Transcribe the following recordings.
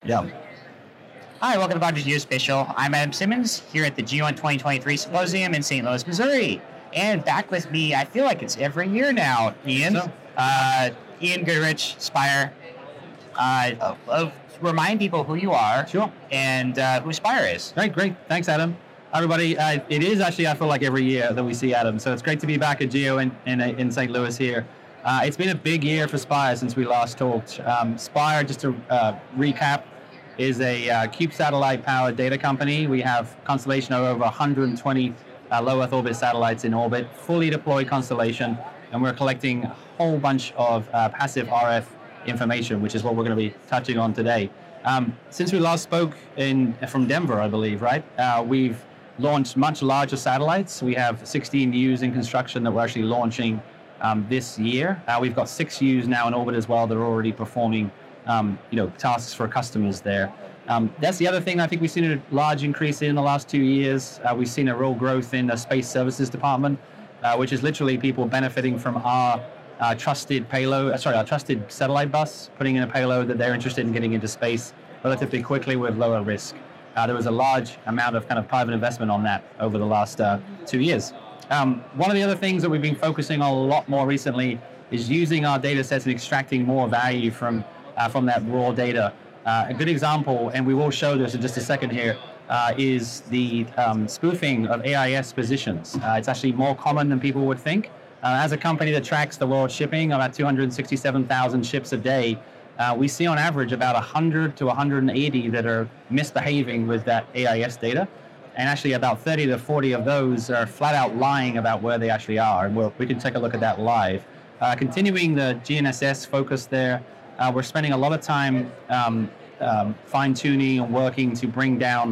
Yeah. Hi, welcome to Dr. Geospatial. I'm Adam Simmons here at the G1 2023 Symposium in St. Louis, Missouri. And back with me, I feel like it's every year now, Ian. Ian Goodrich, Spire. Remind people who you are. Sure. And who Spire is. Great. Thanks, Adam. Everybody, it is actually, I feel like every year that we see Adam. So it's great to be back at Geo in St. Louis here. It's been a big year for Spire since we last talked. Spire, just to recap, is a Cube satellite-powered data company. We have constellation of over 120 low Earth orbit satellites in orbit, fully deployed constellation, and we're collecting a whole bunch of passive RF information, which is what we're going to be touching on today. Since we last spoke from Denver, I believe, right? We've launched much larger satellites. We have 16 U's in construction that we're actually launching this year. We've got 6 U's now in orbit as well. They're already performing tasks for customers there. That's the other thing I think we've seen a large increase in the last 2 years. We've seen a real growth in the Space Services Department, which is literally people benefiting from our trusted satellite bus, putting in a payload that they're interested in getting into space relatively quickly with lower risk. There was a large amount of kind of private investment on that over the last 2 years. One of the other things that we've been focusing on a lot more recently is using our data sets and extracting more value from that raw data. A good example, and we will show this in just a second here, is the spoofing of AIS positions. It's actually more common than people would think. As a company that tracks the world shipping, about 267,000 ships a day, we see on average about 100 to 180 that are misbehaving with that AIS data. And actually about 30 to 40 of those are flat out lying about where they actually are. And we can take a look at that live. Continuing the GNSS focus there, we're spending a lot of time fine-tuning and working to bring down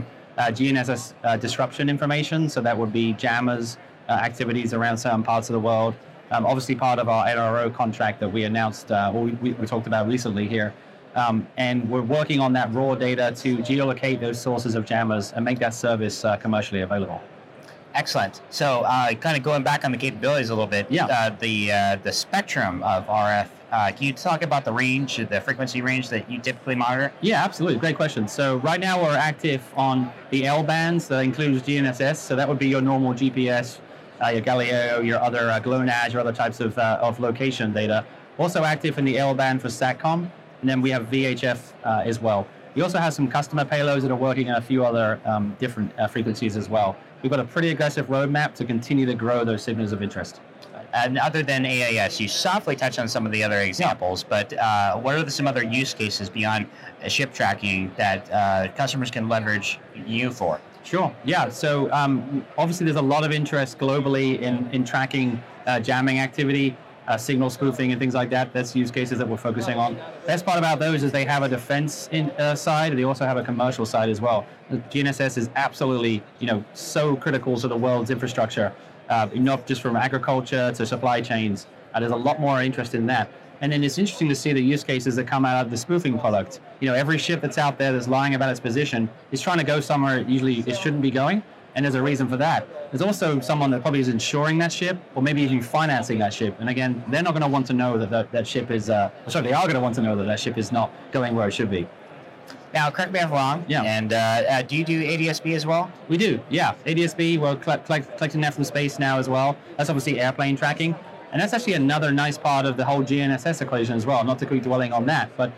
GNSS disruption information. So that would be jammers, activities around certain parts of the world. Obviously part of our NRO contract that we announced, we talked about recently here. And we're working on that raw data to geolocate those sources of jammers and make that service commercially available. Excellent. So kind of going back on the capabilities a little bit, the spectrum of RF, can you talk about the range, the frequency range that you typically monitor? Yeah, absolutely. Great question. So right now we're active on the L bands that includes GNSS. So that would be your normal GPS, your Galileo, your other GLONASS, your other types of location data. Also active in the L band for SATCOM. And then we have VHF as well. We also have some customer payloads that are working on a few other different frequencies as well. We've got a pretty aggressive roadmap to continue to grow those signals of interest. And other than AIS, you softly touched on some of the other examples, but what are some other use cases beyond ship tracking that customers can leverage you for? Sure. Yeah. So obviously there's a lot of interest globally in tracking jamming activity, signal spoofing and things like that. That's use cases that we're focusing on. Best part about those is they have a defense side, and they also have a commercial side as well. The GNSS is absolutely, so critical to the world's infrastructure, not just from agriculture to supply chains. There's a lot more interest in that. And then it's interesting to see the use cases that come out of the spoofing product. Every ship that's out there that's lying about its position is trying to go somewhere usually it shouldn't be going. And there's a reason for that. There's also someone that probably is insuring that ship or maybe even financing that ship. And again, they're not going to want to know that ship is, they are going to want to know that ship is not going where it should be. Now, correct me if I'm wrong. Yeah. And do you do ADS-B as well? We do, yeah. ADS-B, we're collecting that from space now as well. That's obviously airplane tracking. And that's actually another nice part of the whole GNSS equation as well, not to keep dwelling on that. But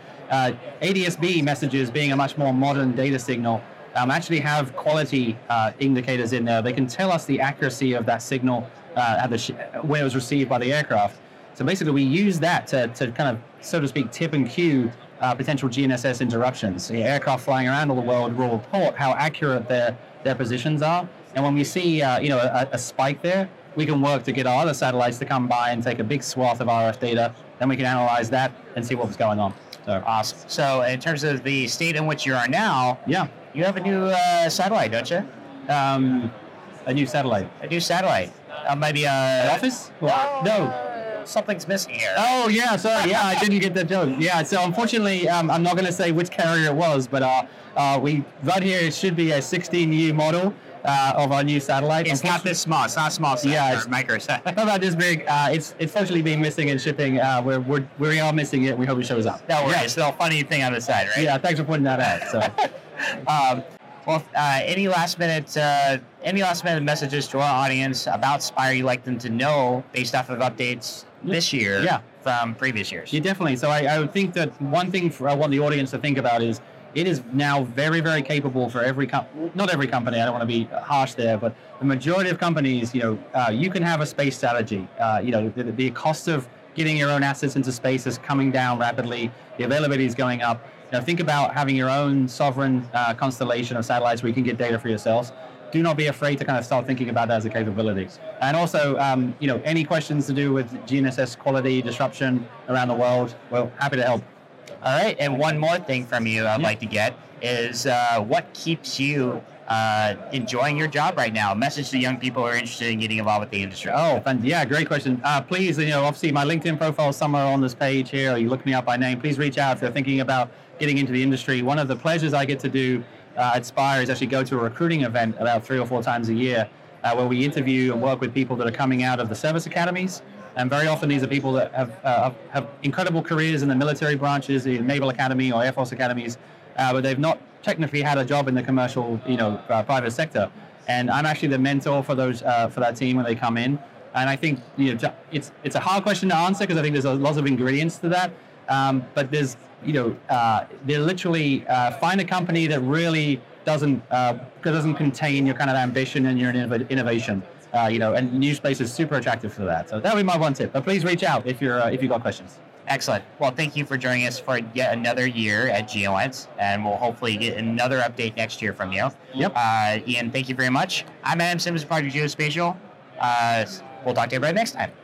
ADS-B messages being a much more modern data signal actually have quality indicators in there. They can tell us the accuracy of that signal where it was received by the aircraft. So basically we use that to kind of, so to speak, tip and cue potential GNSS interruptions. The aircraft flying around all the world will report how accurate their positions are. And when we see a spike there, we can work to get our other satellites to come by and take a big swath of RF data. Then we can analyze that and see what was going on. So awesome. So in terms of the state in which you are now, yeah, you have a new satellite, don't you? A new satellite. A new satellite. Maybe an office? No. Something's missing here. Oh, yeah, sorry. Yeah, I didn't get that joke. Yeah, so unfortunately, I'm not going to say which carrier it was, but right here, it should be a 16U model. of our new satellite. It's not this small. It's not a small set. Yeah, It's micro set. not about this big. It's fortunately being missing in shipping. We are missing it. We hope it shows up. No worries. It's a little funny thing on the side, right? Yeah, thanks for pointing that out. So. Well, any last minute messages to our audience about Spire you'd like them to know based off of updates this year from previous years? Yeah, definitely. So I would think that one thing I want the audience to think about is it is now very, very capable for not every company, I don't want to be harsh there, but the majority of companies, you can have a space strategy. The cost of getting your own assets into space is coming down rapidly. The availability is going up. Think about having your own sovereign constellation of satellites where you can get data for yourselves. Do not be afraid to kind of start thinking about that as a capability. And also, any questions to do with GNSS quality disruption around the world, well, happy to help. All right, and one more thing from you I'd like to get is what keeps you enjoying your job right now? A message to young people who are interested in getting involved with the industry. Oh, yeah, great question. Please, obviously my LinkedIn profile is somewhere on this page here, or you look me up by name. Please reach out if you're thinking about getting into the industry. One of the pleasures I get to do at Spire is actually go to a recruiting event about 3 or 4 times a year where we interview and work with people that are coming out of the service academies. And very often these are people that have incredible careers in the military branches, the Naval Academy or Air Force academies, but they've not technically had a job in the commercial, private sector. And I'm actually the mentor for that team when they come in. And I think it's a hard question to answer because I think there's lots of ingredients to that. But there's they literally find a company that really doesn't contain your kind of ambition and your innovation. And new space is super attractive for that. So that would be my one tip. But please reach out if you've got questions. Excellent. Well, thank you for joining us for yet another year at GeoEnts, and we'll hopefully get another update next year from you. Yep. Ian, thank you very much. I'm Adam Simmons of Project Geospatial. We'll talk to you about it next time.